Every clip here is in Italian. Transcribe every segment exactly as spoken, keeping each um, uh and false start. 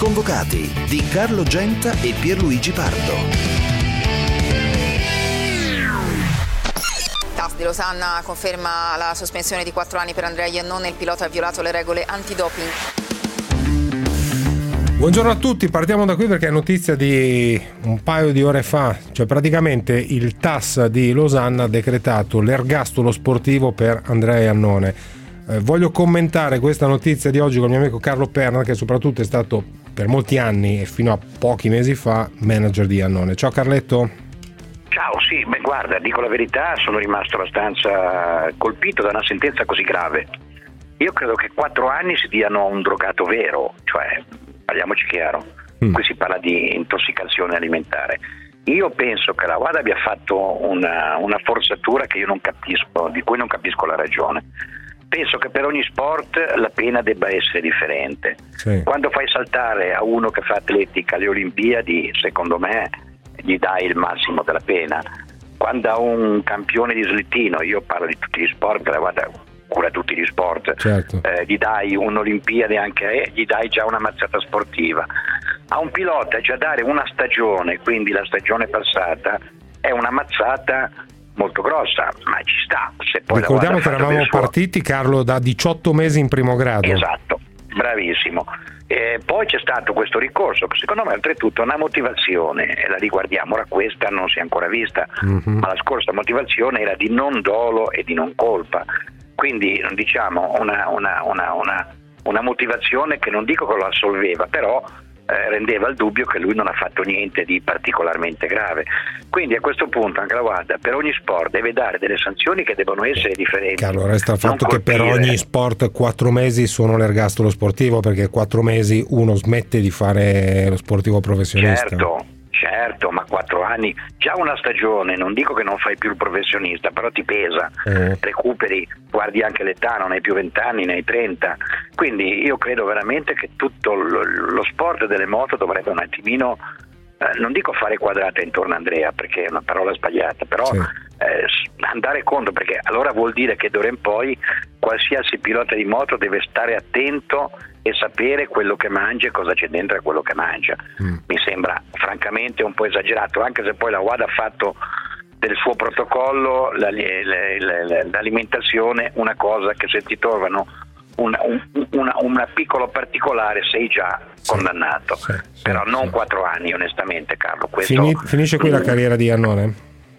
sconvocati di Carlo Genta e Pierluigi Pardo. T A S di Losanna conferma la sospensione di quattro anni per Andrea Iannone, il pilota ha violato le regole antidoping. Buongiorno a tutti, partiamo da qui perché è notizia di un paio di ore fa, cioè praticamente il T A S di Losanna ha decretato l'ergastolo sportivo per Andrea Iannone. Eh, voglio commentare questa notizia di oggi con il mio amico Carlo Perna, che soprattutto è stato per molti anni e fino a pochi mesi fa manager di Iannone. Ciao Carletto. Ciao, sì, beh guarda, dico la verità, sono rimasto abbastanza colpito da una sentenza così grave. Io credo che quattro anni si diano a un drogato vero, cioè, parliamoci chiaro, mm. qui si parla di intossicazione alimentare. Io penso che la WADA abbia fatto una, una forzatura che io non capisco, di cui non capisco la ragione. Penso che per ogni sport la pena debba essere differente. Sì. Quando fai saltare a uno che fa atletica alle Olimpiadi, secondo me gli dai il massimo della pena. Quando a un campione di slittino, io parlo di tutti gli sport, la guarda, cura tutti gli sport, certo. eh, gli dai un'Olimpiade anche a eh, gli dai già una mazzata sportiva. A un pilota già dare una stagione, quindi la stagione passata, è una mazzata molto grossa, ma ci sta. Se poi ricordiamo che eravamo partiti, Carlo, da diciotto mesi in primo grado. Esatto, bravissimo. E poi c'è stato questo ricorso che secondo me oltretutto è una motivazione, e la riguardiamo, ora questa non si è ancora vista, mm-hmm. ma la scorsa motivazione era di non dolo e di non colpa, quindi diciamo una, una, una, una, una motivazione che non dico che lo assolveva, però eh, rendeva il dubbio che lui non ha fatto niente di particolarmente grave. Quindi a questo punto anche la WADA per ogni sport deve dare delle sanzioni che devono essere differenti. Carlo, resta il fatto che per ogni sport quattro mesi sono l'ergastolo sportivo, perché quattro mesi uno smette di fare lo sportivo professionista. Certo, certo, ma quattro anni, già una stagione, non dico che non fai più il professionista, però ti pesa, eh. recuperi, guardi anche l'età, non hai più venti anni, ne hai trenta, quindi io credo veramente che tutto lo, lo sport delle moto dovrebbe un attimino, eh, non dico fare quadrata intorno a Andrea, perché è una parola sbagliata, però sì. eh, andare conto, perché allora vuol dire che d'ora in poi qualsiasi pilota di moto deve stare attento e sapere quello che mangia e cosa c'è dentro a quello che mangia. Mm. Mi sembra francamente un po' esagerato, anche se poi la WADA ha fatto del suo protocollo la, le, le, le, l'alimentazione una cosa che se ti trovano una, una, una piccolo particolare sei già sì. condannato, sì, sì, però sì. non quattro anni onestamente, Carlo. Questo, Fini, finisce qui mm, la carriera di Iannone?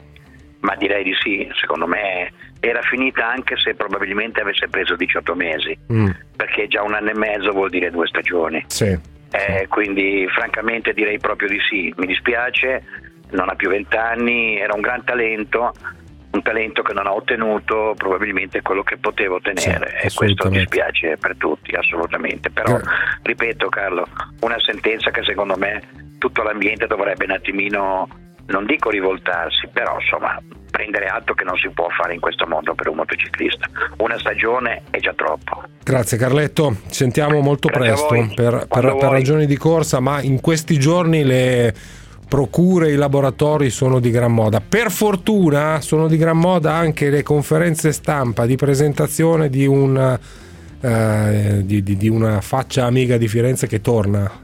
Ma direi di sì, secondo me era finita anche se probabilmente avesse preso diciotto mesi, mm. perché già un anno e mezzo vuol dire due stagioni. Sì. Eh, quindi francamente direi proprio di sì. Mi dispiace, non ha più venti anni, era un gran talento, un talento che non ha ottenuto probabilmente quello che poteva ottenere, sì, e questo dispiace per tutti, assolutamente. Però eh. ripeto, Carlo, una sentenza che secondo me tutto l'ambiente dovrebbe un attimino, non dico rivoltarsi, però insomma prendere atto che non si può fare in questo modo per un motociclista. Una stagione è già troppo. Grazie Carletto, ci sentiamo molto Grazie presto per, per, per ragioni di corsa, ma in questi giorni le procure, i laboratori sono di gran moda. Per fortuna sono di gran moda anche le conferenze stampa di presentazione di una, eh, di, di, di una faccia amica di Firenze che torna.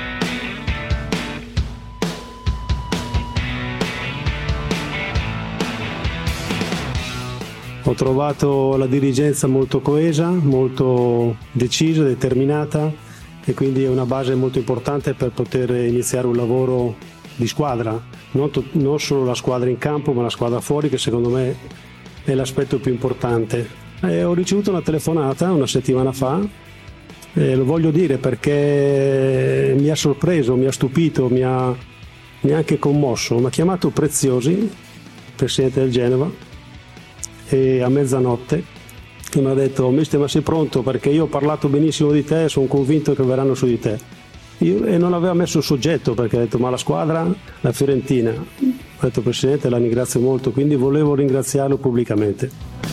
Ho trovato la dirigenza molto coesa, molto decisa, determinata, e quindi è una base molto importante per poter iniziare un lavoro di squadra, non, to- non solo la squadra in campo ma la squadra fuori, che secondo me è l'aspetto più importante. E ho ricevuto una telefonata una settimana fa, e lo voglio dire perché mi ha sorpreso, mi ha stupito, mi ha, mi ha anche commosso. Mi ha chiamato Preziosi, presidente del Genova, e a mezzanotte mi ha detto: mister, ma sei pronto? Perché io ho parlato benissimo di te e sono convinto che verranno su di te. Io, e non aveva messo il soggetto, perché ha detto: ma la squadra, la Fiorentina. Ho detto: presidente, la ringrazio molto, quindi volevo ringraziarlo pubblicamente.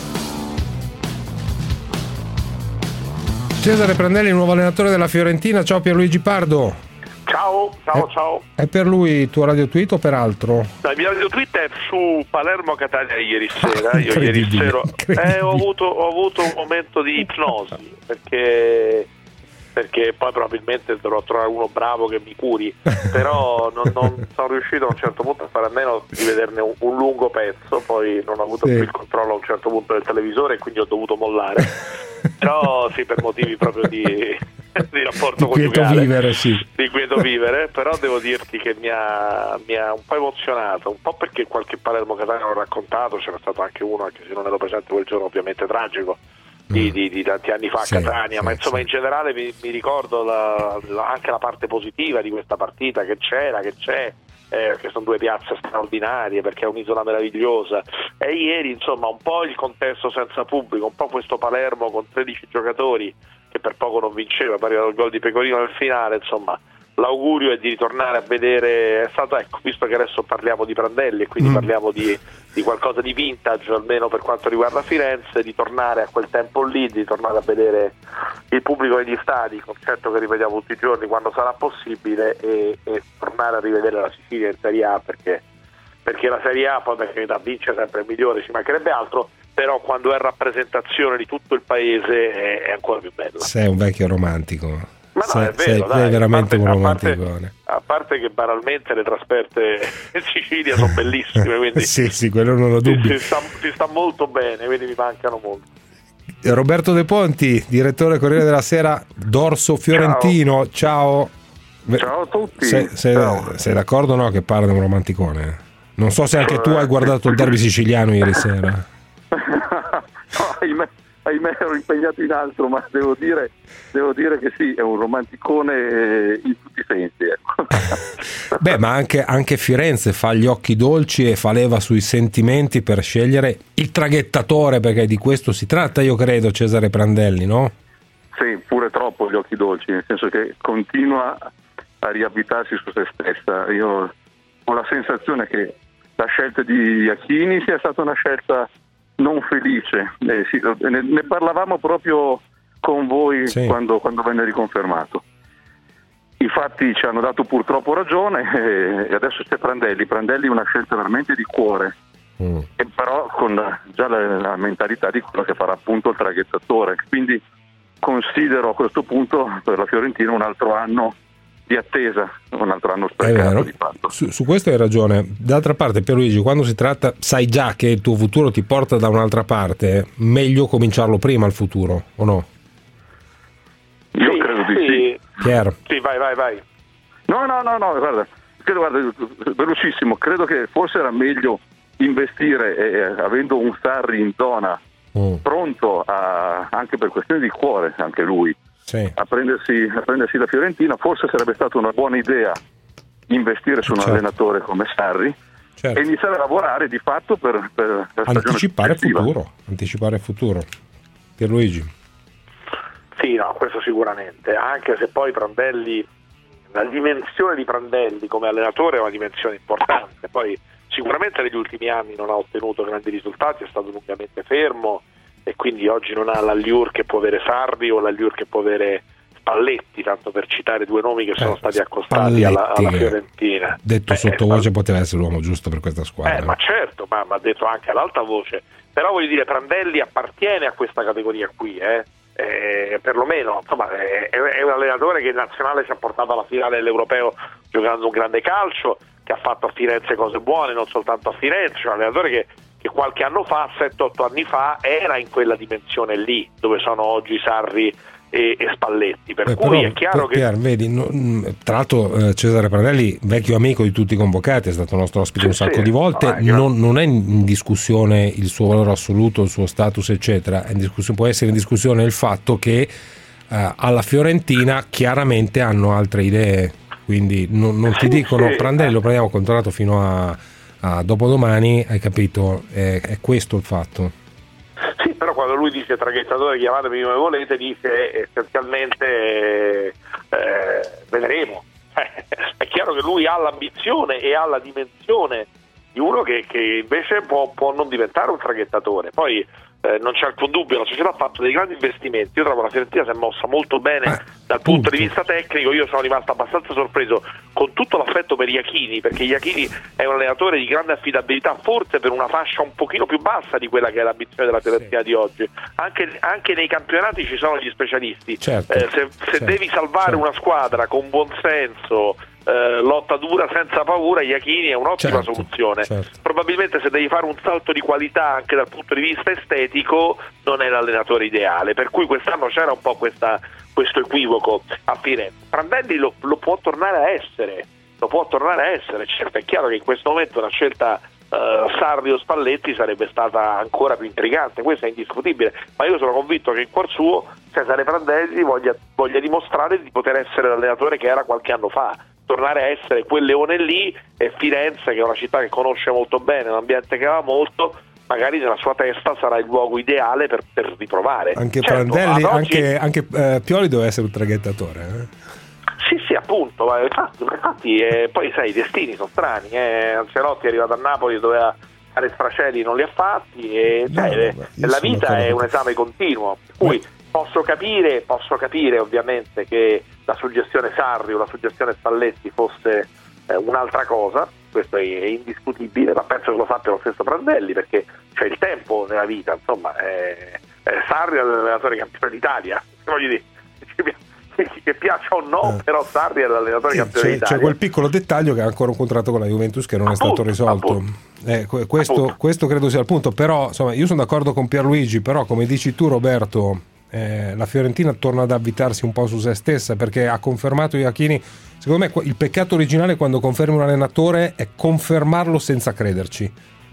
Cesare Prandelli, nuovo allenatore della Fiorentina. Ciao Pierluigi Pardo. Ciao, ciao, è, ciao. È per lui il tuo radio tweet o per altro? No, il mio radio tweet è su Palermo Catania ieri sera. Io ieri sera eh, ho, avuto, ho avuto un momento di ipnosi, perché perché poi probabilmente dovrò trovare uno bravo che mi curi, però non, non sono riuscito a un certo punto a fare a meno di vederne un, un lungo pezzo, poi non ho avuto sì. più il controllo a un certo punto del televisore e quindi ho dovuto mollare, però sì, per motivi proprio di, di rapporto di quieto coniugale, vivere, sì. di quieto vivere, però devo dirti che mi ha, mi ha un po' emozionato, un po' perché qualche Palermo Catania l'ho raccontato, c'era stato anche uno, anche se non ero presente quel giorno, ovviamente tragico, Di, di, di tanti anni fa a sì, Catania, sì, ma insomma sì. in generale mi, mi ricordo la, la, anche la parte positiva di questa partita, che c'era, che c'è, eh, che sono due piazze straordinarie, perché è un'isola meravigliosa, e ieri insomma un po' il contesto senza pubblico, un po' questo Palermo con tredici giocatori che per poco non vinceva, pari al gol di Pecorino nel finale, insomma l'augurio è di ritornare a vedere, è stato, ecco, visto che adesso parliamo di Prandelli e quindi mm. parliamo di, di qualcosa di vintage, almeno per quanto riguarda Firenze, di tornare a quel tempo lì, di tornare a vedere il pubblico negli stadi, concetto che ripetiamo tutti i giorni quando sarà possibile, e, e tornare a rivedere la Sicilia in Serie A, perché, perché la Serie A poi, per carità, vince sempre il migliore, ci mancherebbe altro, però quando è rappresentazione di tutto il paese è, è ancora più bella. Sei un vecchio romantico. Ma no, sei, è vero, sei, dai, sei veramente a parte, un romanticone. A parte, a parte che banalmente le trasferte in Sicilia sono bellissime, quindi sì, sì, quello non lo dubbi. Si, si, sta, si sta molto bene, quindi mi mancano molto. Roberto De Ponti, direttore Corriere della Sera, Dorso Fiorentino, ciao. Ciao, ciao a tutti. Sei, sei, ciao. sei d'accordo o no che parla di un romanticone? Non so se anche tu hai guardato il derby siciliano ieri sera. No, ahimè, ahimè ero impegnato in altro, ma devo dire, devo dire che sì, è un romanticone in tutti i sensi, ecco. Beh, ma anche, anche Firenze fa gli occhi dolci e fa leva sui sentimenti per scegliere il traghettatore, perché di questo si tratta, io credo, Cesare Prandelli, no? Sì, pure troppo gli occhi dolci, nel senso che continua a riabbitarsi su se stessa. Io ho la sensazione che la scelta di Iachini sia stata una scelta non felice, eh, sì, ne, ne parlavamo proprio con voi, sì, quando, quando venne riconfermato. I fatti ci hanno dato purtroppo ragione, eh, e adesso c'è Prandelli. Prandelli è una scelta veramente di cuore, mm. e però con la, già la, la mentalità di quello che farà appunto il traghettatore, quindi considero a questo punto per la Fiorentina un altro anno di attesa, un altro anno sprecato di fatto. Su, su questo hai ragione. D'altra parte, Pierluigi, quando si tratta, sai già che il tuo futuro ti porta da un'altra parte, meglio cominciarlo prima il futuro, o no? Io sì, credo di sì. sì. Chiaro. Sì, vai, vai, vai. No, no, no, no, guarda, credo, guarda, velocissimo, credo che forse era meglio investire, eh, avendo un Sarri in zona, mm. pronto a, anche per questioni di cuore, anche lui, sì. a, prendersi, a prendersi la Fiorentina. Forse sarebbe stata una buona idea investire su un certo. allenatore come Sarri, certo. e iniziare a lavorare di fatto per, per la anticipare il futuro, anticipare il futuro. Pierluigi. Sì, no, questo sicuramente, anche se poi Prandelli, la dimensione di Prandelli come allenatore è una dimensione importante, poi sicuramente negli ultimi anni non ha ottenuto grandi risultati, è stato lungamente fermo e quindi oggi non ha l'allure che può avere Sarri o l'allure che può avere Spalletti, tanto per citare due nomi che eh, sono stati accostati alla, alla Fiorentina. Detto eh, sottovoce, poteva essere l'uomo giusto per questa squadra. Eh, ma certo, ma ha detto anche ad alta voce, però voglio dire, Prandelli appartiene a questa categoria qui, eh. Eh, perlomeno insomma, è, è un allenatore che in nazionale ci ha portato alla finale dell'Europeo giocando un grande calcio, che ha fatto a Firenze cose buone, non soltanto a Firenze, cioè un allenatore che, che qualche anno fa, sette otto anni fa, era in quella dimensione lì dove sono oggi Sarri e, e Spalletti, per Beh, cui però, è chiaro che Pier, vedi, no, tra l'altro eh, Cesare Prandelli, vecchio amico di tutti i convocati, è stato nostro ospite sì, un sacco sì, di volte, no, non, non è in discussione il suo valore assoluto, il suo status eccetera, è in discussione, può essere in discussione il fatto che eh, alla Fiorentina chiaramente hanno altre idee, quindi non, non ti sì, dicono sì. Prandelli lo prendiamo controllato fino a, a dopodomani, hai capito, è, è questo il fatto. Sì, però quando lui dice traghettatore, chiamatemi come volete, dice essenzialmente eh, vedremo. È chiaro che lui ha l'ambizione e ha la dimensione di uno che che, che invece può, può non diventare un traghettatore. Poi eh, non c'è alcun dubbio, la società ha fatto dei grandi investimenti. Io trovo la Fiorentina si è mossa molto bene eh, dal punto, punto di vista tecnico. Io sono rimasto abbastanza sorpreso, con tutto l'affetto per Iachini, perché Iachini è un allenatore di grande affidabilità, forse per una fascia un pochino più bassa di quella che è l'ambizione della Fiorentina sì. di oggi. Anche, anche nei campionati ci sono gli specialisti. Certo, eh, se, se certo, devi salvare certo. una squadra con buon senso, Eh, lotta dura senza paura, Iachini è un'ottima certo, soluzione. certo. Probabilmente se devi fare un salto di qualità anche dal punto di vista estetico non è l'allenatore ideale, per cui quest'anno c'era un po' questa, questo equivoco a Firenze. Prandelli lo, lo può tornare a essere, lo può tornare a essere. Certo, è chiaro che in questo momento una scelta Uh, Sarri o Spalletti sarebbe stata ancora più intrigante, questo è indiscutibile, ma io sono convinto che in cuor suo Cesare Prandelli voglia, voglia dimostrare di poter essere l'allenatore che era qualche anno fa, tornare a essere quel leone lì, e Firenze, che è una città che conosce molto bene, un ambiente che ama molto, magari nella sua testa sarà il luogo ideale per, per riprovare. Anche certo, Prandelli, oggi... anche, anche uh, Pioli doveva essere un traghettatore, eh? Sì, sì, appunto, ma infatti, ma infatti eh, poi sai, i destini sono strani, eh. Ancelotti è arrivato a Napoli, doveva fare sfracelli, non li ha fatti, e no, cioè, vabbè, la vita è un esame continuo, per cui posso capire, posso capire ovviamente che la suggestione Sarri o la suggestione Spalletti fosse eh, un'altra cosa, questo è, è indiscutibile, ma penso che lo sappia lo stesso Prandelli, perché c'è il tempo nella vita, insomma, eh, eh, Sarri è l'allenatore campione d'Italia, voglio dire, che piaccia o no, eh. però Sarri è l'allenatore sì, campione c'è, d'Italia. c'è quel piccolo dettaglio che ha ancora un contratto con la Juventus che non appunto, è stato risolto. Eh, questo, questo credo sia il punto, però insomma io sono d'accordo con Pierluigi, però come dici tu Roberto, eh, la Fiorentina torna ad avvitarsi un po' su se stessa, perché ha confermato Iachini. Secondo me il peccato originale quando confermi un allenatore è confermarlo senza crederci.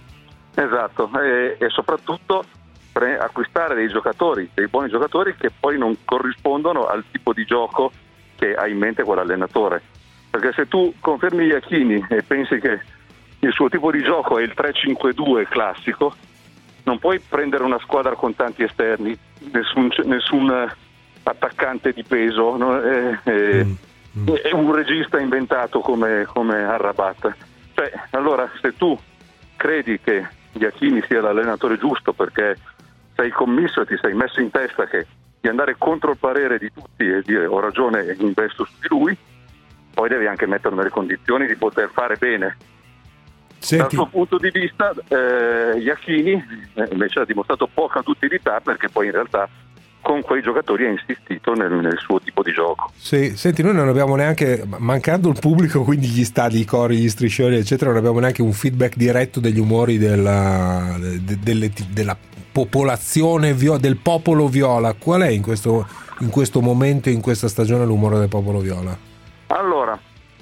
Esatto, e, e soprattutto pre- acquistare dei giocatori, dei buoni giocatori che poi non corrispondono al tipo di gioco che ha in mente quell'allenatore. Perché se tu confermi Iachini e pensi che il suo tipo di gioco è il tre cinque due classico, non puoi prendere una squadra con tanti esterni, nessun, nessun attaccante di peso, no? e, e, mm, mm. e un regista inventato come, come Arrabat. Cioè, allora, se tu credi che Iachini sia l'allenatore giusto perché sei commisso e ti sei messo in testa che di andare contro il parere di tutti e dire ho ragione e investo su di lui, poi devi anche metterlo nelle condizioni di poter fare bene. Senti. Dal suo punto di vista eh, Iachini eh, invece ha dimostrato poca utilità, perché poi in realtà con quei giocatori ha insistito nel, nel suo tipo di gioco. Sì, senti, noi non abbiamo neanche, mancando il pubblico, quindi gli stadi, i cori, gli striscioni eccetera, non abbiamo neanche un feedback diretto degli umori della, de, delle, della popolazione viola, del popolo viola. Qual è in questo, in questo momento, in questa stagione, l'umore del popolo viola? Allora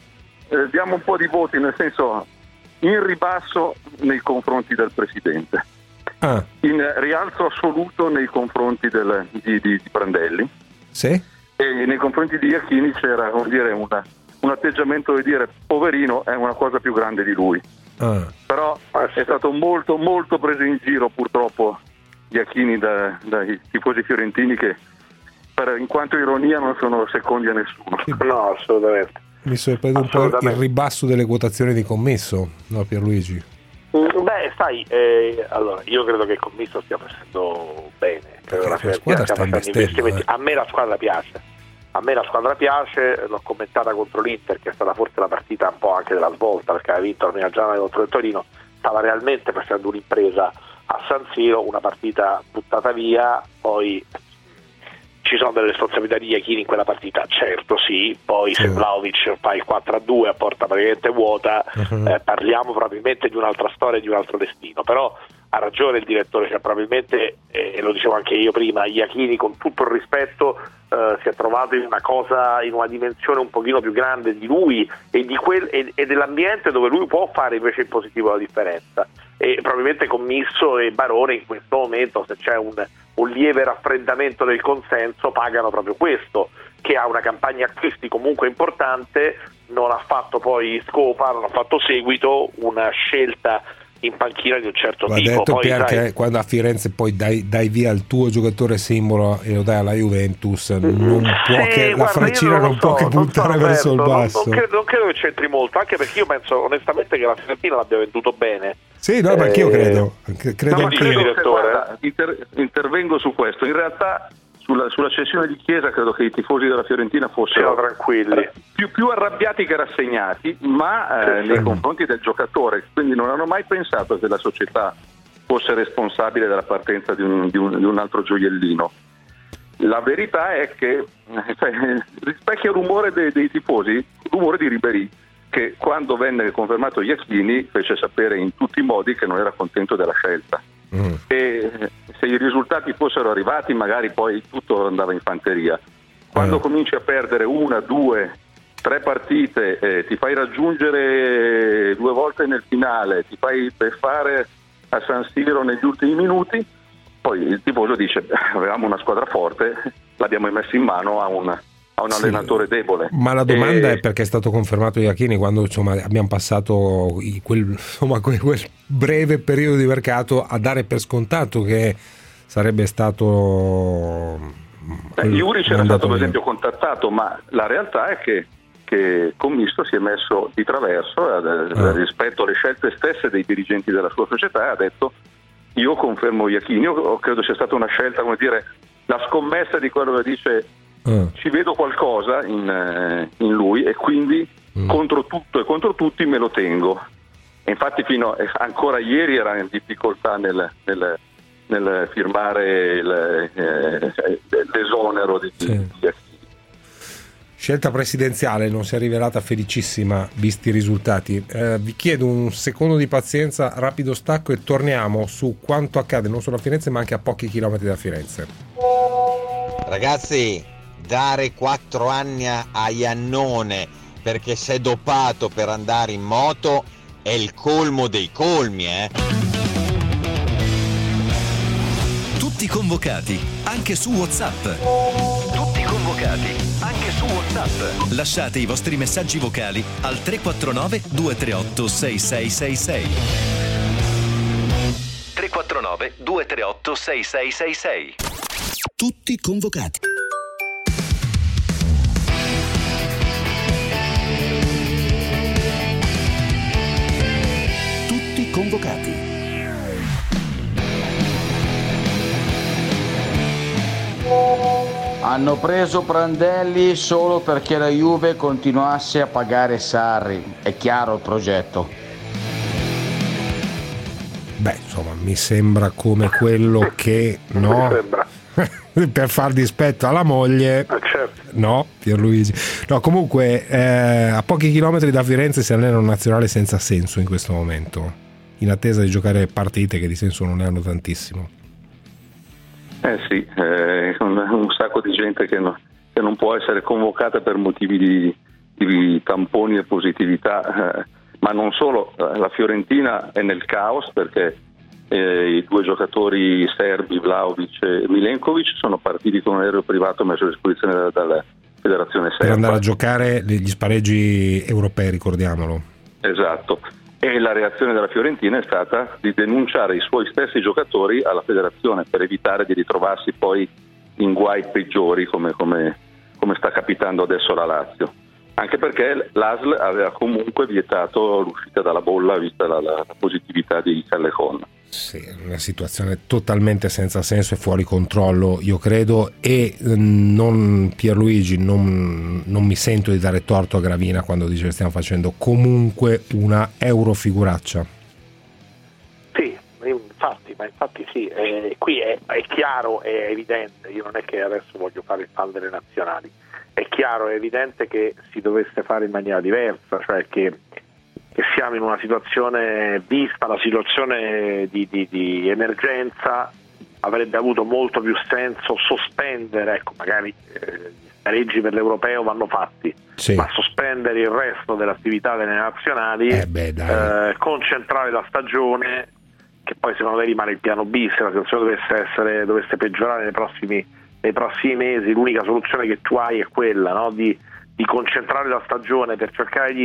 eh, diamo un po' di voti, nel senso in ribasso nei confronti del presidente, ah. in rialzo assoluto nei confronti del, di, di, di Prandelli, sì? E nei confronti di Iachini c'era, come dire, una, un atteggiamento di dire poverino, è una cosa più grande di lui. Ah. Però è stato molto molto preso in giro purtroppo Iachini da, dai tifosi fiorentini, che per, in quanto ironia non sono secondi a nessuno. Sì. No, assolutamente. Mi sorprende un po' il ribasso delle quotazioni di Commisso, no Pierluigi? Beh, sai, eh, allora io credo che il Commisso stia facendo bene, credo la la squadra sta investendo, eh. A me la squadra piace, a me la squadra piace, l'ho commentata contro l'Inter, che è stata forse la partita un po' anche della svolta, perché aveva vinto la prima giornata contro il Torino, stava realmente facendo un'impresa a San Siro, una partita buttata via, poi ci sono delle responsabilità di Iachini in quella partita, certo sì, poi sì. Se Vlahovic fa il quattro a due a porta praticamente vuota, uh-huh. eh, parliamo probabilmente di un'altra storia, di un altro destino, però ha ragione il direttore, cioè probabilmente, e eh, lo dicevo anche io prima, Iachini con tutto il rispetto eh, si è trovato in una cosa, in una dimensione un pochino più grande di lui e, di quel, e, e dell'ambiente dove lui può fare invece in positivo la differenza, e probabilmente Commisso e Barone in questo momento, se c'è un un lieve raffreddamento del consenso, pagano proprio questo, che ha una campagna acquisti comunque importante, non ha fatto poi scopa, non ha fatto seguito, una scelta in panchina di un certo L'ha tipo. detto Poi, perché sai, quando a Firenze poi dai, dai via il tuo giocatore simbolo e lo dai alla Juventus, non può sì, che, guarda, la Francina non, non so, può che non puntare so, verso Alberto, il non, basso. non, credo, non credo che c'entri molto, anche perché io penso onestamente che la Fiorentina l'abbia venduto bene. Sì, no, ma anch'io Eh, credo, credo no, anch'io. dice il direttore. Guarda, inter- intervengo su questo. In realtà sulla, sulla cessione di Chiesa credo che i tifosi della Fiorentina fossero Siamo tranquilli. più, più arrabbiati che rassegnati, ma eh, Sì, nei sì. confronti del giocatore, quindi non hanno mai pensato che la società fosse responsabile della partenza di un, di un, di un altro gioiellino. La verità è che eh, cioè, rispecchia il rumore dei, dei tifosi, il rumore di Ribéry, che quando venne confermato Iachini fece sapere in tutti i modi che non era contento della scelta. Mm. E se i risultati fossero arrivati magari poi tutto andava in fanteria. Quando mm. cominci a perdere una, due, tre partite, eh, ti fai raggiungere due volte nel finale, ti fai fare a San Siro negli ultimi minuti, poi il tifoso dice avevamo una squadra forte, l'abbiamo messa in mano a un, a un sì, allenatore debole. Ma la domanda e... è perché è stato confermato Iachini quando insomma, abbiamo passato i, quel, insomma, quel, quel breve periodo di mercato a dare per scontato che sarebbe stato eh, Juric era stato per esempio contattato, ma la realtà è che che Commisto si è messo di traverso eh, ah. rispetto alle scelte stesse dei dirigenti della sua società e ha detto io confermo Iachini. Io credo sia stata una scelta, come dire, la scommessa di quello che dice ah. ci vedo qualcosa in, eh, in lui e quindi mm. contro tutto e contro tutti me lo tengo. E infatti fino eh, ancora ieri era in difficoltà nel, nel, nel firmare il, eh, l'esonero di, sì. di Iachini. Scelta presidenziale non si è rivelata felicissima visti i risultati. Eh, vi chiedo un secondo di pazienza, rapido stacco e torniamo su quanto accade non solo a Firenze ma anche a pochi chilometri da Firenze. Ragazzi, dare quattro anni a Iannone perché si è dopato per andare in moto è il colmo dei colmi, eh? Tutti convocati, anche su WhatsApp. Tutti convocati. Anche su WhatsApp. Lasciate i vostri messaggi vocali al tre quattro nove due tre otto sei sei sei sei. tre quattro nove due tre otto sei sei sei sei. Tutti convocati. Tutti convocati. Hanno preso Prandelli solo perché la Juve continuasse a pagare Sarri. È chiaro il progetto. Beh, insomma, mi sembra come quello che no per far dispetto alla moglie. Ah, certo. No, Pierluigi. No, comunque eh, a pochi chilometri da Firenze si allena un nazionale senza senso in questo momento, in attesa di giocare partite che di senso non ne hanno tantissimo. Eh sì, eh, un, un sacco di gente che, no, che non può essere convocata per motivi di, di tamponi e positività, eh, ma non solo, la Fiorentina è nel caos perché eh, i due giocatori serbi, Vlahovic e Milenkovic, sono partiti con un aereo privato messo a disposizione dalla, dalla federazione serba. Per andare a giocare gli spareggi europei, ricordiamolo. Esatto. E la reazione della Fiorentina è stata di denunciare i suoi stessi giocatori alla federazione per evitare di ritrovarsi poi in guai peggiori come, come, come sta capitando adesso la Lazio. Anche perché l'A S L aveva comunque vietato l'uscita dalla bolla vista la, la positività di Callejon. Sì, una situazione totalmente senza senso e fuori controllo, io credo, e non, Pierluigi, non, non mi sento di dare torto a Gravina quando dice che stiamo facendo comunque una eurofiguraccia. Sì, infatti, ma infatti sì, eh, qui è, è chiaro, è evidente, io non è che adesso voglio fare il fan delle nazionali, è chiaro, è evidente che si dovesse fare in maniera diversa, cioè che che siamo in una situazione, vista la situazione di, di, di emergenza, avrebbe avuto molto più senso sospendere, ecco, magari eh, gli spareggi per l'europeo vanno fatti, sì, ma sospendere il resto dell'attività delle nazionali, eh beh, dai. Eh, concentrare la stagione, che poi secondo me rimane il piano B, se la situazione dovesse essere dovesse peggiorare nei prossimi, nei prossimi mesi, l'unica soluzione che tu hai è quella, no? di, di concentrare la stagione per cercare di di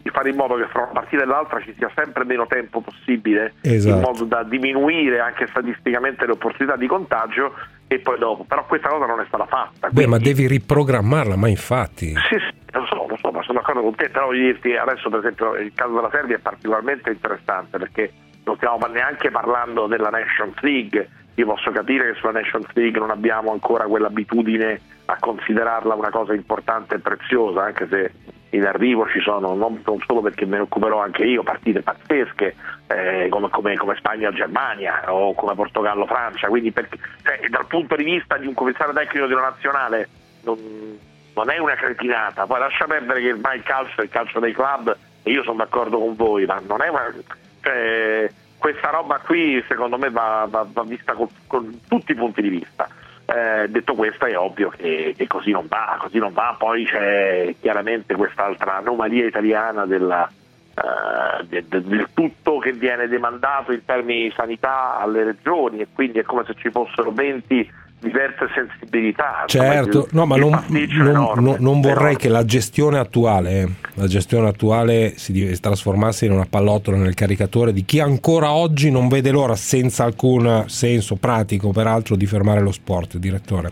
di fare in modo che fra una partita e l'altra ci sia sempre meno tempo possibile, esatto, in modo da diminuire anche statisticamente le opportunità di contagio, e poi dopo, però questa cosa non è stata fatta. Beh, quindi... ma devi riprogrammarla, ma infatti sì, sì, lo so, lo so, ma sono d'accordo con te, però voglio dirti, adesso per esempio il caso della Serbia è particolarmente interessante, perché non stiamo neanche parlando della Nations League. Io posso capire che sulla Nations League non abbiamo ancora quell'abitudine a considerarla una cosa importante e preziosa, anche se in arrivo ci sono, non, non solo perché me ne occuperò anche io, partite pazzesche eh, come, come, come Spagna-Germania o come Portogallo-Francia, quindi perché, cioè, dal punto di vista di un commissario tecnico di una nazionale non, non è una cretinata. Poi lascia perdere che ormai il calcio è il calcio dei club, e io sono d'accordo con voi, ma non è una... Cioè, questa roba qui secondo me va, va, va vista con, con tutti i punti di vista. Eh, detto questo, è ovvio che, che così non va, così non va. Poi c'è chiaramente quest'altra anomalia italiana della, uh, de, de, del tutto che viene demandato in termini di sanità alle regioni, e quindi è come se ci fossero venti diverse sensibilità. Certo, insomma, no, ma non, non, enorme, non, non vorrei enorme. che la gestione attuale la gestione attuale si trasformasse in una pallottola nel caricatore di chi ancora oggi non vede l'ora, senza alcun senso pratico peraltro, di fermare lo sport. Direttore,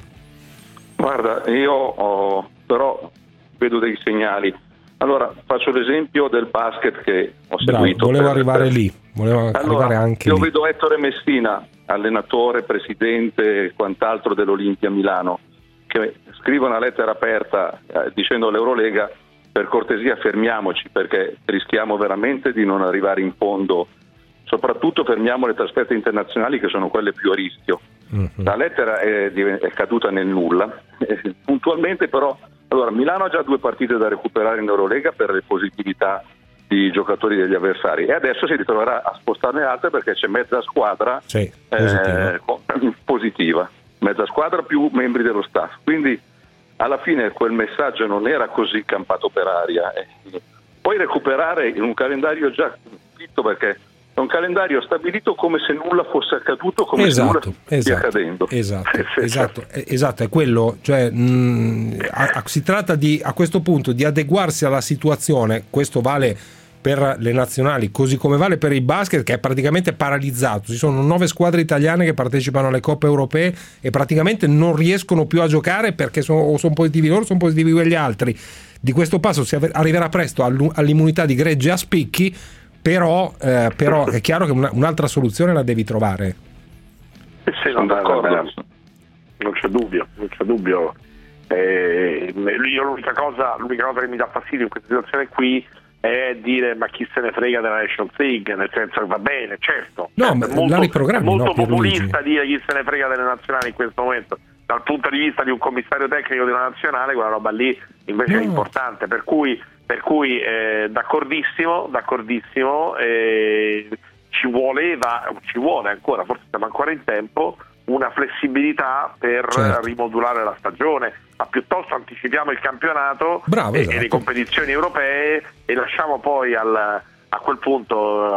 guarda, io ho, però vedo dei segnali. Allora, faccio l'esempio del basket che ho bravo, seguito. volevo per, arrivare per... lì volevo allora, arrivare anche io lì. vedo Ettore Messina, allenatore, presidente e quant'altro dell'Olimpia Milano, che scrive una lettera aperta eh, dicendo all'Eurolega: per cortesia fermiamoci, perché rischiamo veramente di non arrivare in fondo, soprattutto fermiamo le trasferte internazionali che sono quelle più a rischio. Mm-hmm. La lettera è, è caduta nel nulla. Puntualmente però, allora, Milano ha già due partite da recuperare in Eurolega per le positività di giocatori degli avversari, e adesso si ritroverà a spostarne altre perché c'è mezza squadra sì, positiva. Eh, positiva, mezza squadra più membri dello staff, quindi alla fine quel messaggio non era così campato per aria. Eh, puoi recuperare in un calendario già scritto, perché è un calendario stabilito come se nulla fosse accaduto, come esatto, se nulla stia esatto, accadendo. Esatto, esatto, esatto, è quello, cioè mh, a, a, si tratta di, a questo punto, di adeguarsi alla situazione. Questo vale per le nazionali così come vale per il basket, che è praticamente paralizzato. Ci sono nove squadre italiane che partecipano alle coppe europee e praticamente non riescono più a giocare perché sono, o sono positivi loro o sono positivi quegli altri. Di questo passo si arriverà presto all'immunità di gregge a spicchi, però, eh, però è chiaro che una, un'altra soluzione la devi trovare. Eh sì, non, d'accordo. non c'è dubbio, non c'è dubbio. Eh, io l'unica cosa, l'unica cosa che mi dà fastidio in questa situazione qui è dire: ma chi se ne frega della Nations League, nel senso che va bene, certo, no, è ma molto, la riprogrammi, molto no, populista dire chi se ne frega delle nazionali in questo momento. Dal punto di vista di un commissario tecnico di una nazionale, quella roba lì invece no. è importante, per cui, per cui eh, d'accordissimo, d'accordissimo eh, ci voleva, ci vuole ancora, forse siamo ancora in tempo, una flessibilità per certo. rimodulare la stagione, ma piuttosto anticipiamo il campionato Bravo, e, esatto. e le competizioni europee, e lasciamo poi al, a quel punto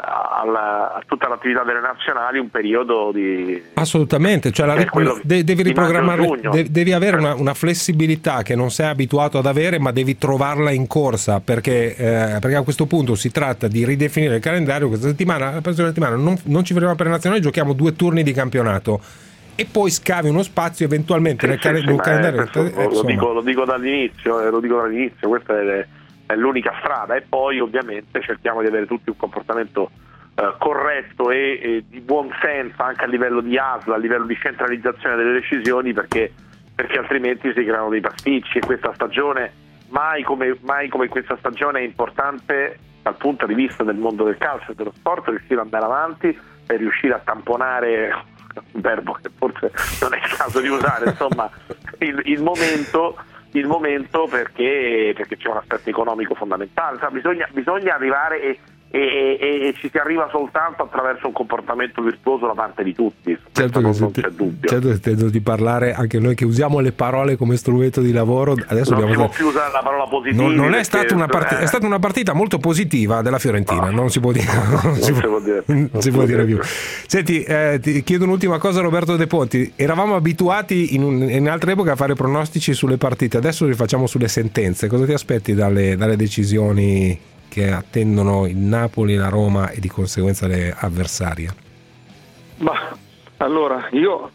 alla, a tutta l'attività delle nazionali un periodo di... Assolutamente, cioè la, de, devi riprogrammare, de, devi avere una, una flessibilità che non sei abituato ad avere, ma devi trovarla in corsa, perché, eh, perché a questo punto si tratta di ridefinire il calendario. Questa settimana, la prossima settimana non, non ci vedremo per le nazionali, giochiamo due turni di campionato e poi scavi uno spazio eventualmente sì, nel, cal- sì, nel sì, calendario. Eh, lo, lo, dico, lo dico dall'inizio, eh, lo dico dall'inizio, questa è, è l'unica strada, e poi ovviamente cerchiamo di avere tutti un comportamento eh, corretto e, e di buon senso anche a livello di A S L, a livello di centralizzazione delle decisioni, perché, perché altrimenti si creano dei pasticci, e questa stagione mai come, mai come questa stagione è importante dal punto di vista del mondo del calcio e dello sport riuscire ad andare avanti e riuscire a tamponare un verbo che forse non è il caso di usare, insomma il, il momento il momento perché, perché c'è un aspetto economico fondamentale. Cioè, bisogna, bisogna arrivare e, e, e, e ci si arriva soltanto attraverso un comportamento virtuoso da parte di tutti. Certo, non, che non te, c'è dubbio. Certo che tendo di parlare anche noi che usiamo le parole come strumento di lavoro. Adesso non abbiamo si può più usare la parola positiva. Non, non è, stata una partita, eh. è stata una partita molto positiva della Fiorentina, no, non si può dire, non non si si può, può dire, non si può dire più. Senti, eh, ti chiedo un'ultima cosa, Roberto De Ponti. Eravamo abituati in, un, in altre epoche a fare pronostici sulle partite, adesso li facciamo sulle sentenze. Cosa ti aspetti dalle, dalle decisioni che attendono il Napoli, la Roma e di conseguenza le avversarie? Ma allora io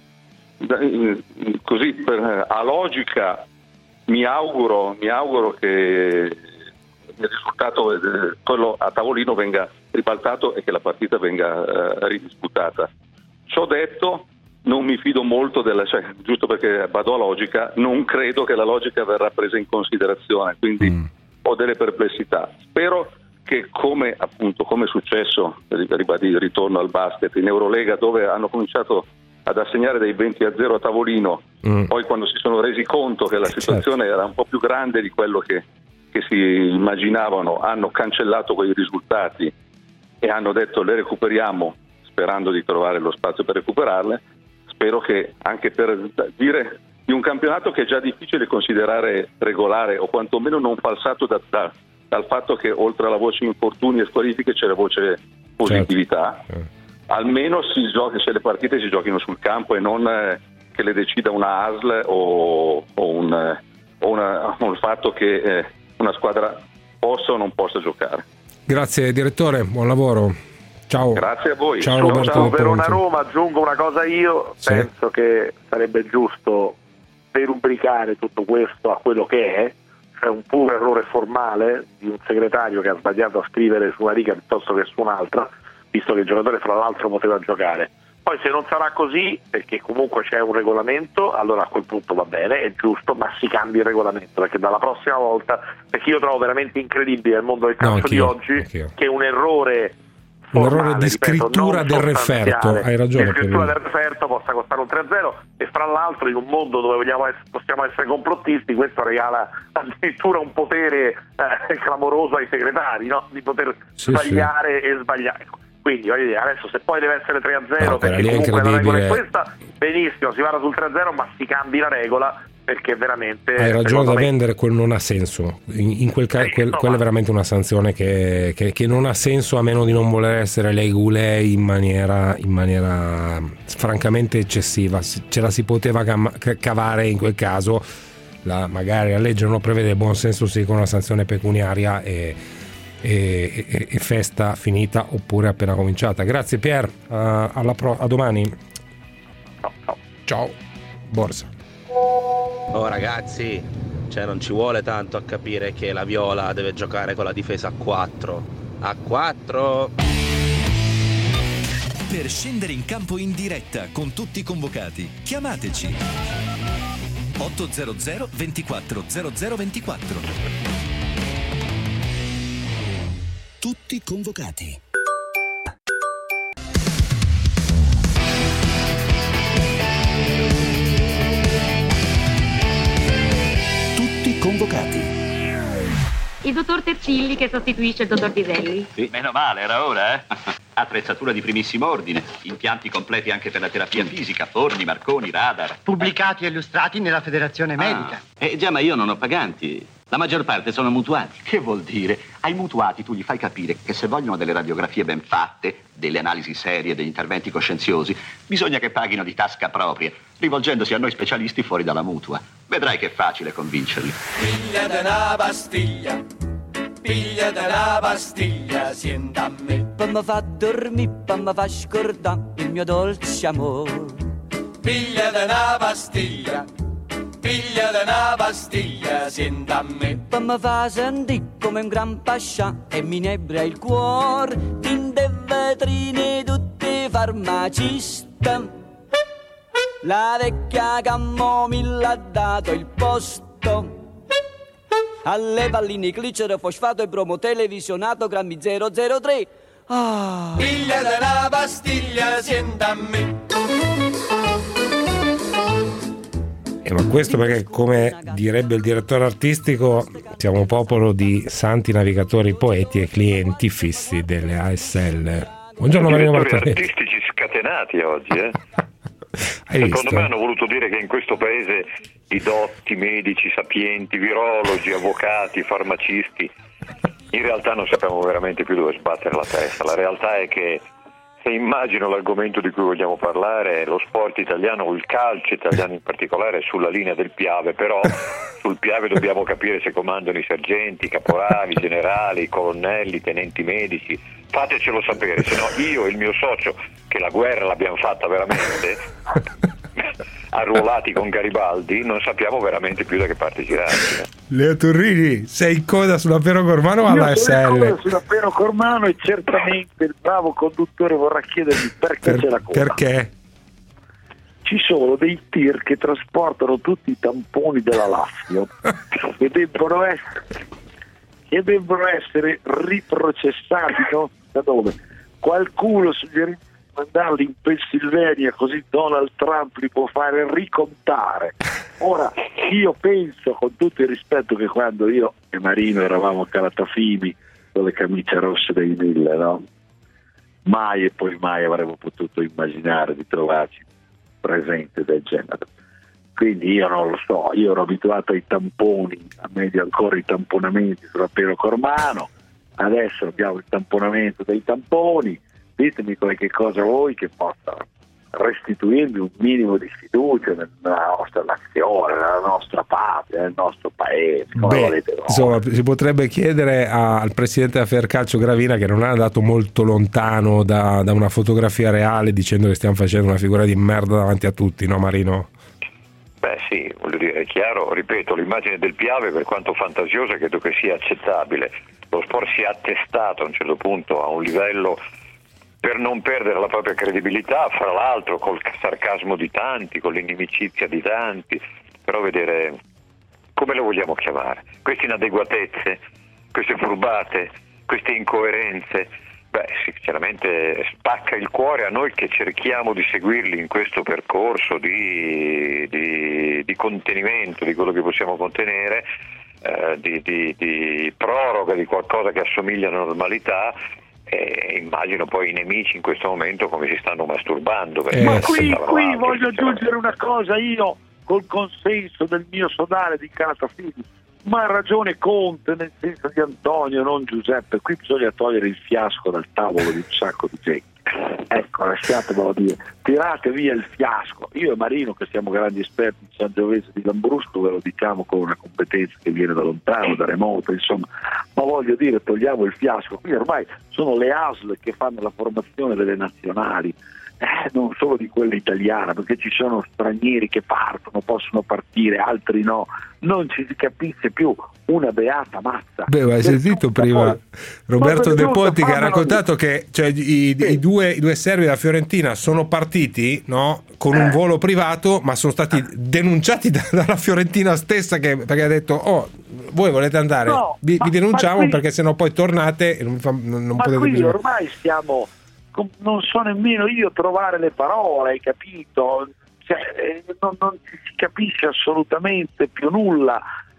così per, a logica mi auguro, mi auguro che il risultato eh, quello a tavolino venga ribaltato e che la partita venga eh, ridisputata. Ciò detto, non mi fido molto della, cioè, giusto perché vado a logica, non credo che la logica verrà presa in considerazione, quindi mm. ho delle perplessità. Spero che come appunto come è successo, ribadì, ritorno al basket in Eurolega, dove hanno cominciato ad assegnare dei venti a zero a tavolino, mm. poi quando si sono resi conto che la situazione certo. era un po' più grande di quello che, che si immaginavano, hanno cancellato quei risultati e hanno detto le recuperiamo, sperando di trovare lo spazio per recuperarle. Spero che anche per dire di un campionato che è già difficile considerare regolare o quantomeno non falsato da, da, dal fatto che oltre alla voce infortuni e squalifiche c'è la voce positività, certo. almeno si giochi, se le partite si giochino sul campo e non eh, che le decida una A S L o, o, un, eh, o, una, o il fatto che eh, una squadra possa o non possa giocare. Grazie direttore, buon lavoro. Ciao. Grazie a voi. Ciao Roberto. Ciao, Verona-Roma, aggiungo una cosa io, sì. penso che sarebbe giusto derubricare tutto questo a quello che è, cioè un puro errore formale di un segretario che ha sbagliato a scrivere su una riga piuttosto che su un'altra, visto che il giocatore fra l'altro poteva giocare. Poi se non sarà così, perché comunque c'è un regolamento, allora a quel punto va bene, è giusto, ma si cambia il regolamento, perché dalla prossima volta, perché io trovo veramente incredibile nel mondo del calcio no, di oggi anch'io. che un errore un formale, errore di ripeto, scrittura del referto, hai ragione, la scrittura del referto possa costare un tre a zero e fra l'altro in un mondo dove vogliamo essere, possiamo essere complottisti, questo regala addirittura un potere eh, clamoroso ai segretari, no? Di poter sì, sbagliare sì. e sbagliare. Quindi voglio dire, adesso se poi deve essere tre a zero no, perché comunque la regola è questa, benissimo, si vada sul tre a zero, ma si cambi la regola, perché veramente hai ragione da me... vendere, quel non ha senso in, in quel caso, quel, no, quella ma... è veramente una sanzione che, che, che non ha senso, a meno di non voler essere lei gulei in maniera in maniera francamente eccessiva. Ce la si poteva cam- cavare in quel caso, la, magari la legge non lo prevede, buon senso sì, con una sanzione pecuniaria e, e, e, e festa finita oppure appena cominciata. Grazie Pier, uh, alla pro- a domani. Ciao, ciao. Ciao Borsa. Oh ragazzi, cioè non ci vuole tanto a capire che la Viola deve giocare con la difesa a quattro. A quattro! Per scendere in campo in diretta con tutti i convocati, chiamateci ottocento ventiquattro zero zero ventiquattro. Tutti convocati. Convocati. Il dottor Terzilli che sostituisce il dottor Piselli. Sì, meno male, era ora, eh? Attrezzatura di primissimo ordine, impianti completi anche per la terapia fisica, forni, marconi, radar. Pubblicati e illustrati nella Federazione Medica. Ah, eh già, ma io non ho paganti. La maggior parte sono mutuati. Che vuol dire? Ai mutuati tu gli fai capire che se vogliono delle radiografie ben fatte, delle analisi serie, degli interventi coscienziosi, bisogna che paghino di tasca propria, rivolgendosi a noi specialisti fuori dalla mutua. Vedrai che è facile convincerli. Piglia da una pastiglia, piglia da una pastiglia, sienta a me. Per mi fa dormire, per mi fa scordare il mio dolce amore. Piglia da una pastiglia, piglia da una pastiglia, sienta a me. Per mi fa sentire come un gran pascià e mi inebra il cuore. Tinte vetrine tutte farmaciste. La vecchia Camomilla ha dato il posto alle palline, glicero, fosfato e bromo televisionato grammi zero zero tre. Ah. Piglia da una pastiglia, sienta a me. Eh, ma questo perché, come direbbe il direttore artistico, siamo un popolo di santi navigatori, poeti e clienti fissi delle A S L. Buongiorno Marino Martinelli. Artistici scatenati oggi, eh? Hai Secondo visto? me hanno voluto dire che in questo paese i dotti, medici, sapienti, virologi, avvocati, farmacisti, in realtà non sappiamo veramente più dove sbattere la testa. La realtà è che e immagino l'argomento di cui vogliamo parlare, lo sport italiano o il calcio italiano in particolare, è sulla linea del Piave, però sul Piave dobbiamo capire se comandano i sergenti, i caporali, i generali, i colonnelli, i tenenti medici. Fatecelo sapere, se no io e il mio socio, che la guerra l'abbiamo fatta veramente, arruolati con Garibaldi, non sappiamo veramente più da che parte girarci. Leo Turrini, sei in coda sulla Piero Cormano o alla S L? Sono in coda sulla Piero Cormano e certamente il bravo conduttore vorrà chiedermi perché Per, c'è la coda. Perché? Ci sono dei tir che trasportano tutti i tamponi della Lazio che debbono essere, che debbono essere riprocessati, no? Da dove? Qualcuno suggerisce mandarli in Pennsylvania così Donald Trump li può fare ricontare. Ora io penso, con tutto il rispetto, che quando io e Marino eravamo a Calatafimi con le camicie rosse dei mille, no? Mai e poi mai avremmo potuto immaginare di trovarci presente del genere. Quindi io non lo so, io ero abituato ai tamponi, a meglio ancora i tamponamenti sulla Piero Cormano, adesso abbiamo il tamponamento dei tamponi. Ditemi qualche cosa voi che possa restituirmi un minimo di fiducia nella nostra nazione, nella nostra patria, nel nostro paese. Come Beh, volete voi. insomma, si potrebbe chiedere a, al presidente della Federcalcio Gravina, che non è andato molto lontano da, da una fotografia reale dicendo che stiamo facendo una figura di merda davanti a tutti, no Marino? Beh sì, voglio dire, è chiaro, ripeto, l'immagine del Piave, per quanto fantasiosa, credo che sia accettabile. Lo sport si è attestato a un certo punto a un livello per non perdere la propria credibilità, fra l'altro col sarcasmo di tanti, con l'inimicizia di tanti, però vedere, come lo vogliamo chiamare, queste inadeguatezze, queste furbate, queste incoerenze, beh sì, chiaramente spacca il cuore a noi che cerchiamo di seguirli in questo percorso di, di, di contenimento di quello che possiamo contenere, eh, di, di, di proroga di qualcosa che assomiglia alla normalità. E immagino poi i nemici in questo momento come si stanno masturbando. Eh, ma qui, qui avanti, voglio aggiungere una cosa, io col consenso del mio sodale di Calatafimi, ma ha ragione Conte nel senso di Antonio, non Giuseppe, qui bisogna togliere il fiasco dal tavolo di un sacco di gente. Ecco, lasciatemelo dire, tirate via il fiasco. Io e Marino, che siamo grandi esperti di Sangiovese di Lambrusco, ve lo diciamo con una competenza che viene da lontano, da remoto, insomma, ma voglio dire, togliamo il fiasco. Qui ormai sono le A S L che fanno la formazione delle nazionali, eh, non solo di quella italiana, perché ci sono stranieri che partono, possono partire, altri no, non ci si capisce più una beata mazza. Beh, hai sentito prima poi Roberto De Ponti che ha raccontato che cioè, i, sì. i, due, i due servi della Fiorentina sono partiti, no, con un volo privato, ma sono stati denunciati da, dalla Fiorentina stessa, che, perché ha detto oh, voi volete andare, no, vi, ma, vi denunciamo qui, perché sennò poi tornate e non, non, non ma potete qui più. Ormai stiamo, non so nemmeno io trovare le parole, hai capito? Cioè, non, non si capisce assolutamente più nulla.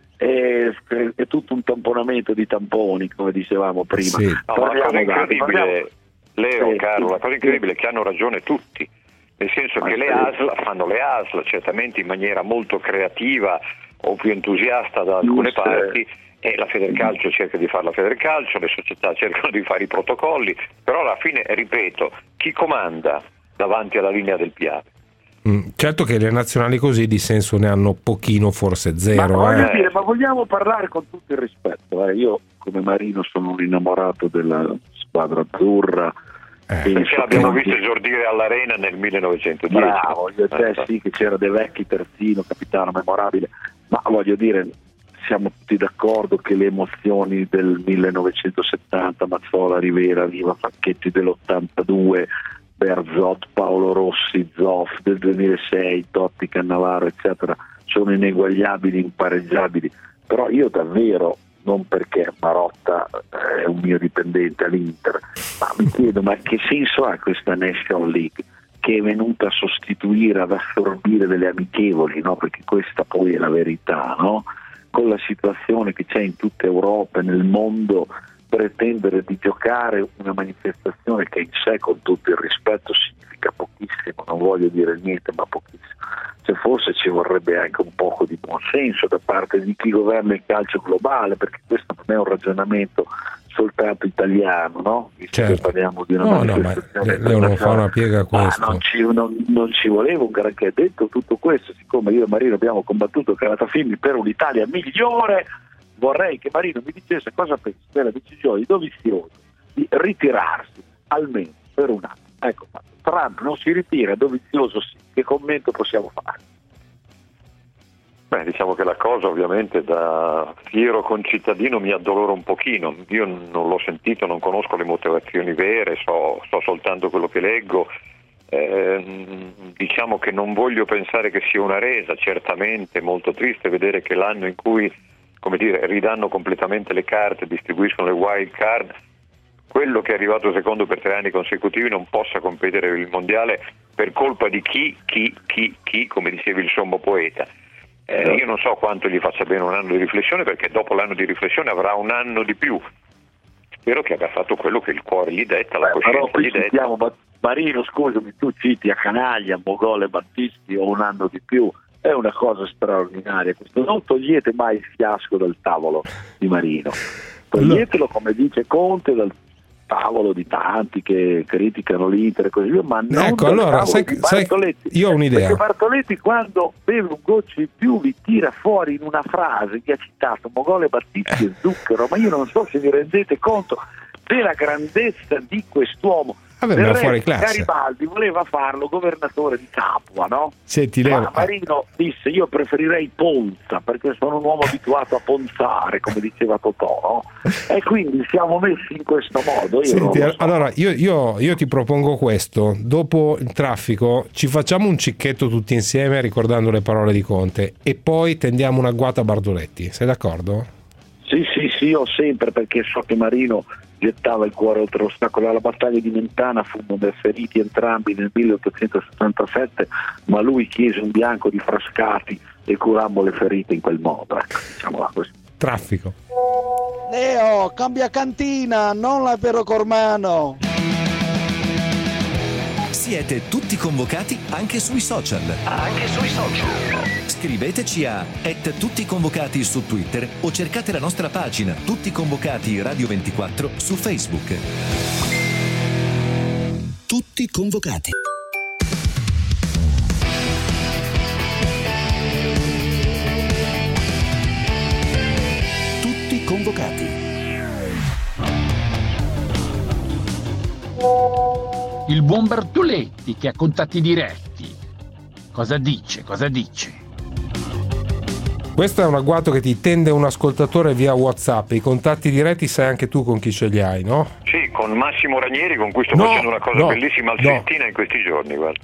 È, è tutto un tamponamento di tamponi, come dicevamo prima. Sì. No, ma la cosa incredibile, Leo, sì, Carlo, sì, la cosa incredibile è che hanno ragione tutti, nel senso ma che le A S L fanno le A S L certamente in maniera molto creativa o più entusiasta da alcune Giusto. parti, e la Federcalcio cerca di fare la Federcalcio, le società cercano di fare i protocolli, però alla fine, ripeto, chi comanda davanti alla linea del Piave? Mm, certo che le nazionali così di senso ne hanno pochino, forse zero. Ma, eh. dire, ma vogliamo parlare con tutto il rispetto. Eh. Io come Marino sono un innamorato della squadra azzurra. Eh, perché l'abbiamo visto esordire all'Arena nel millenovecentodieci. Bravo, io te eh, sì che c'era De Vecchi terzino, capitano memorabile, ma voglio dire, siamo tutti d'accordo che le emozioni del millenovecentosettanta, Mazzola, Rivera, Riva, Facchetti dell'ottantadue, Berzot, Paolo Rossi, Zoff del duemilasei, Totti, Cannavaro, eccetera, sono ineguagliabili, impareggiabili. Però io davvero, non perché Marotta è un mio dipendente all'Inter, ma mi chiedo, ma che senso ha questa National League che è venuta a sostituire, ad assorbire delle amichevoli, no? Perché questa poi è la verità, no? Con la situazione che c'è in tutta Europa e nel mondo, pretendere di giocare una manifestazione che in sé, con tutto il rispetto, significa pochissimo, non voglio dire niente, ma pochissimo. Cioè, forse ci vorrebbe anche un poco di buonsenso da parte di chi governa il calcio globale, perché questo non è un ragionamento soltanto italiano, no? Visto certo. che parliamo di una no, no, ma Leo non fa una piega a questo. Ah, non, ci, non, non ci voleva un granché. Detto tutto questo, siccome io e Marino abbiamo combattuto Calatafimi per un'Italia migliore, vorrei che Marino mi dicesse cosa pensa della decisione di Dovizioso di ritirarsi almeno per un anno. Ecco, Trump non si ritira, Dovizioso sì. Che commento possiamo fare? Beh, diciamo che la cosa ovviamente da fiero concittadino mi addolora un pochino. Io non l'ho sentito, non conosco le motivazioni vere, so, so soltanto quello che leggo. Eh, diciamo che non voglio pensare che sia una resa, certamente molto triste vedere che l'anno in cui, come dire, ridanno completamente le carte, distribuiscono le wild card, quello che è arrivato secondo per tre anni consecutivi non possa competere per il mondiale per colpa di chi, chi, chi, chi, come diceva il sommo poeta. Eh, io non so quanto gli faccia bene un anno di riflessione, perché dopo l'anno di riflessione avrà un anno di più. Spero che abbia fatto quello che il cuore gli detta, la Beh, coscienza però gli detta. Citiamo, ma Marino, scusami, tu citi a Canaglia, Mogol e Battisti o un anno di più, è una cosa straordinaria. Questo non togliete mai il fiasco dal tavolo di Marino, toglietelo, come dice Conte, dal tavolo di tanti che criticano l'Inter e così via, ma non ecco, dal allora, tavolo sai, di sai, Bartoletti. io ho un'idea. Perché Bartoletti, quando beve un goccio in più, vi tira fuori in una frase che ha citato Mogol e Battisti e Zucchero, ma io non so se vi rendete conto della grandezza di quest'uomo. Vabbè, Del ma resto, fuori classe. Garibaldi voleva farlo governatore di Capua, no? Senti, Leo, Ma Marino disse: io preferirei Ponza perché sono un uomo abituato a ponzare, come diceva Totò, no? E quindi siamo messi in questo modo. Io Senti, non lo so. allora io, io, io ti propongo questo: dopo il traffico ci facciamo un cicchetto tutti insieme ricordando le parole di Conte e poi tendiamo un agguato a Bartoletti. Sei d'accordo? Sì, sì, sì, io sempre, perché so che Marino gettava il cuore oltre l'ostacolo. Alla battaglia di Mentana furono feriti entrambi nel milleottocentosessantasette, ma lui chiese un bianco di Frascati e curammo le ferite in quel modo, ecco, diciamola così. Traffico. Leo, cambia cantina, non la Pero Cormano. Siete tutti convocati anche sui social. Anche sui social. Scriveteci a et tutti convocati su Twitter o cercate la nostra pagina Tutti Convocati Radio ventiquattro su Facebook. Tutti convocati. Tutti convocati. Il buon Bertoletti che ha contatti diretti. Cosa dice? Cosa dice? Questo è un agguato che ti tende un ascoltatore via WhatsApp. I contatti diretti sai anche tu con chi ce li hai, no? Sì, con Massimo Ranieri, con cui sto No, facendo una cosa no, bellissima al no. Festina in questi giorni, guarda.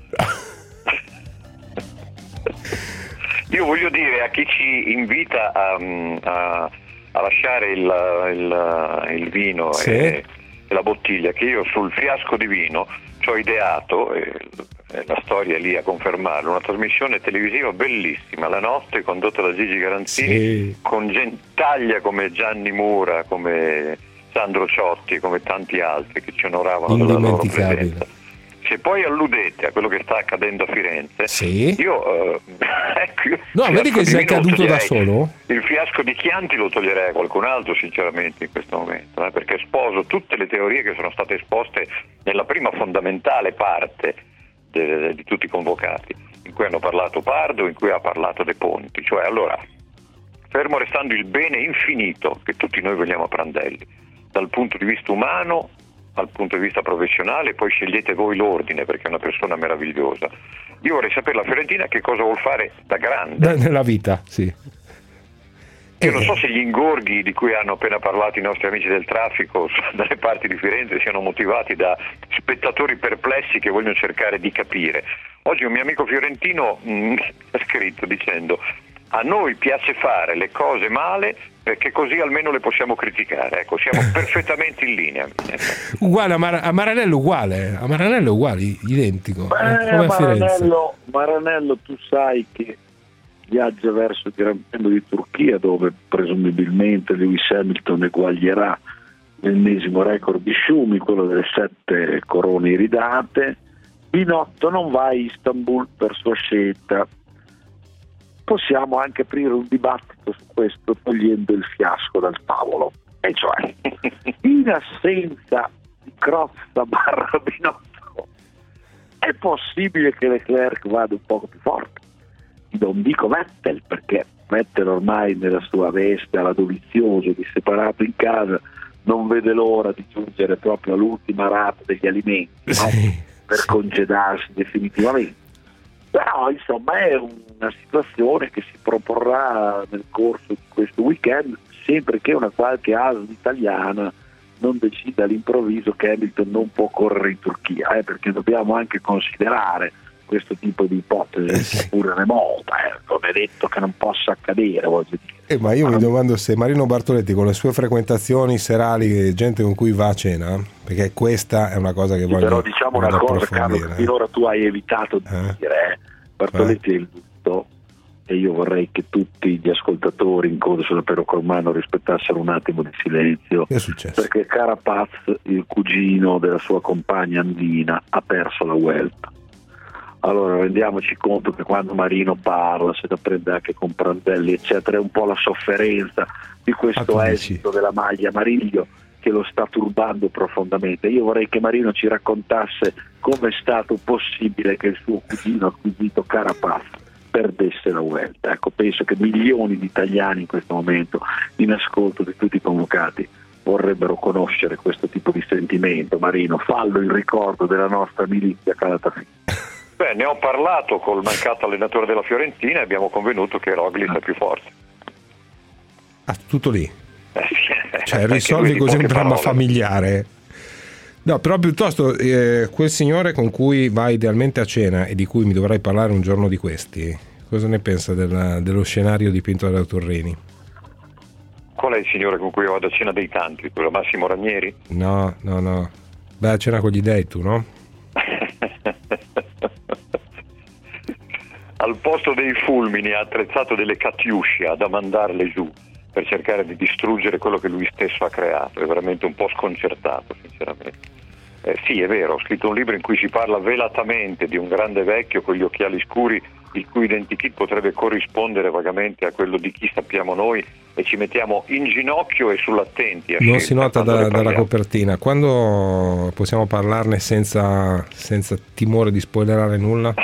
Io voglio dire a chi ci invita a, a, a lasciare il, il, il vino Sì. e, e la bottiglia, che io sul fiasco di vino ci ho ideato, e, e la storia è lì a confermarlo, una trasmissione televisiva bellissima, La notte, condotta da Gigi Garanzini, Sì. con gentaglia come Gianni Mura, come Sandro Ciotti e come tanti altri che ci onoravano della loro Indimenticabile. presenza. Se poi alludete a quello che sta accadendo a Firenze, Sì. io, eh, ecco, io No, il vedi fiasco che di sei vino lo caduto da toglierei. solo? Il fiasco di Chianti lo toglierei a qualcun altro, sinceramente, in questo momento, eh, perché sposo tutte le teorie che sono state esposte nella prima fondamentale parte de- di tutti i convocati, in cui hanno parlato Pardo, in cui ha parlato De Ponti. Cioè, allora, fermo restando il bene infinito che tutti noi vogliamo a Prandelli, dal punto di vista umano, dal punto di vista professionale, poi scegliete voi l'ordine, perché è una persona meravigliosa. Io vorrei sapere la Fiorentina che cosa vuol fare da grande. Da- nella vita, sì. Io non so se gli ingorghi di cui hanno appena parlato i nostri amici del traffico dalle parti di Firenze siano motivati da spettatori perplessi che vogliono cercare di capire. Oggi un mio amico fiorentino mh, ha scritto dicendo: a noi piace fare le cose male perché così almeno le possiamo criticare. Ecco, siamo perfettamente in linea. Uguale a, Mar- a Maranello, uguale. A Maranello uguale, identico. Beh, eh, come a Firenze. Maranello, Maranello, tu sai che viaggia verso il Gran Premio di Turchia, dove presumibilmente Lewis Hamilton eguaglierà l'ennesimo record di Schumi, quello delle sette corone iridate. Binotto non va a Istanbul per sua scelta. Possiamo anche aprire un dibattito su questo, togliendo il fiasco dal tavolo. E cioè, in assenza di Crozza barra Binotto, è possibile che Leclerc vada un poco più forte. Non dico Vettel, perché Vettel ormai nella sua veste alla Dovizioso di separato in casa non vede l'ora di giungere proprio all'ultima rata degli alimenti, no? Sì, per sì. congedarsi definitivamente. Però insomma è una situazione che si proporrà nel corso di questo weekend, sempre che una qualche asa italiana non decida all'improvviso che Hamilton non può correre in Turchia, eh, perché dobbiamo anche considerare questo tipo di ipotesi, sì. pure remota, eh. non è detto che non possa accadere, voglio dire. Eh, ma io ma mi non... domando se Marino Bartoletti, con le sue frequentazioni serali, gente con cui va a cena, perché questa è una cosa che sì, voglio però diciamo una cosa, Carlo, che finora tu hai evitato di eh? dire, eh. Bartoletti eh? è il tutto, e io vorrei che tutti gli ascoltatori in coda sulla Pero Cormano rispettassero un attimo di silenzio. Che è successo? Perché Carapaz, il cugino della sua compagna andina, ha perso la Vuelta. Allora rendiamoci conto che quando Marino parla, se la prende anche con Prandelli eccetera, è un po' la sofferenza di questo ah, esito della maglia Mariglio che lo sta turbando profondamente. Io vorrei che Marino ci raccontasse come è stato possibile che il suo cugino acquisito Carapaz perdesse la Vuelta. Ecco, penso che milioni di italiani in questo momento, in ascolto di tutti i convocati, vorrebbero conoscere questo tipo di sentimento. Marino, fallo in ricordo della nostra milizia calatafimi. Beh, ne ho parlato col mancato allenatore della Fiorentina e abbiamo convenuto che Roglic è più forte. Ah, tutto lì? Eh, sì. Cioè risolvi così un dramma familiare. No, però piuttosto eh, quel signore con cui vai idealmente a cena e di cui mi dovrai parlare un giorno di questi, cosa ne pensa della, dello scenario dipinto da Turrini? Qual è il signore con cui vado a cena dei tanti? Quello Massimo Ranieri? No, no, no. Vai a cena con gli dei tu, no? Al posto dei fulmini ha attrezzato delle catiuscia da mandarle giù per cercare di distruggere quello che lui stesso ha creato. È veramente un po' sconcertato, sinceramente. Eh, sì, è vero, ho scritto un libro in cui si parla velatamente di un grande vecchio con gli occhiali scuri, il cui identikit potrebbe corrispondere vagamente a quello di chi sappiamo noi, e ci mettiamo in ginocchio e sull'attenti. Non si nota da, dalla copertina. Quando possiamo parlarne senza, senza timore di spoilerare nulla?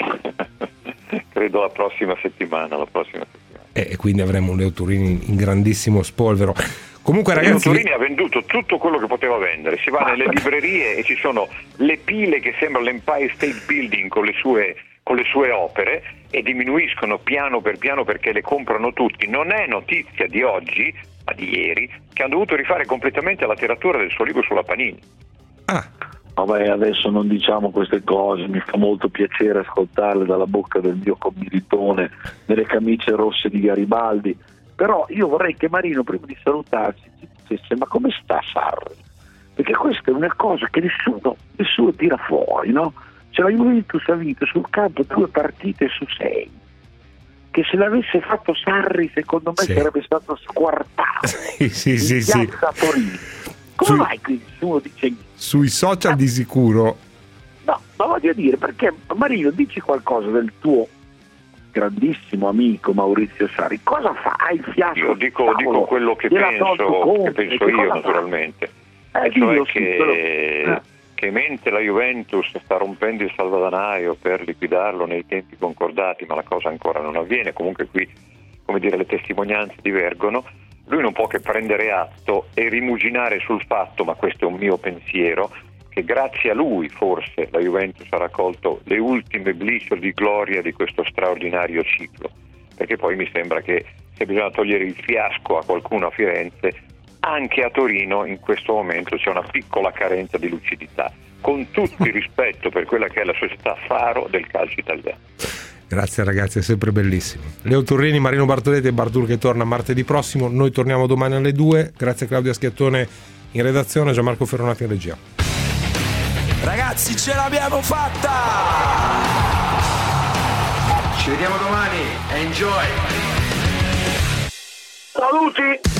Credo la prossima settimana, la prossima settimana. E quindi avremo un Leo Turini in grandissimo spolvero. Comunque ragazzi, Leo Turini ha venduto tutto quello che poteva vendere. Si va nelle librerie e ci sono le pile che sembrano l'Empire State Building con le sue con le sue opere, e diminuiscono piano per piano perché le comprano tutti. Non è notizia di oggi, ma di ieri, che hanno dovuto rifare completamente la tiratura del suo libro sulla Panini. Ah, vabbè, adesso non diciamo queste cose, mi fa molto piacere ascoltarle dalla bocca del mio commilitone nelle camicie rosse di Garibaldi, però io vorrei che Marino, prima di salutarci, ci dicesse: ma come sta Sarri? Perché questa è una cosa che nessuno, nessuno tira fuori, no? Cioè la Juventus ha vinto sul campo due partite su sei, che se l'avesse fatto Sarri secondo me sì. sarebbe stato squartato sì, sì, sì, sì. Torino. Come Sui, mai qui nessuno dice sui social di sicuro? No, ma voglio dire, perché Marino, dici qualcosa del tuo grandissimo amico Maurizio Sarri. Cosa fa? Hai il fiasco? Io dico, dico quello che penso, che penso che io naturalmente. Eh, e cioè io che, sì, quello... eh. che mentre la Juventus sta rompendo il salvadanaio per liquidarlo nei tempi concordati, ma la cosa ancora non avviene, comunque qui, come dire, le testimonianze divergono, lui non può che prendere atto e rimuginare sul fatto, ma questo è un mio pensiero, che grazie a lui forse la Juventus ha raccolto le ultime briciole di gloria di questo straordinario ciclo, perché poi mi sembra che se bisogna togliere il fiasco a qualcuno a Firenze, anche a Torino in questo momento c'è una piccola carenza di lucidità, con tutto il rispetto per quella che è la società faro del calcio italiano. Grazie ragazzi, è sempre bellissimo. Leo Turrini, Marino Bartoletti e Bartur che torna martedì prossimo. Noi torniamo domani alle due. Grazie a Claudia Schiattone in redazione, Gianmarco Ferronati in regia. Ragazzi, ce l'abbiamo fatta! Ci vediamo domani. Enjoy! Saluti!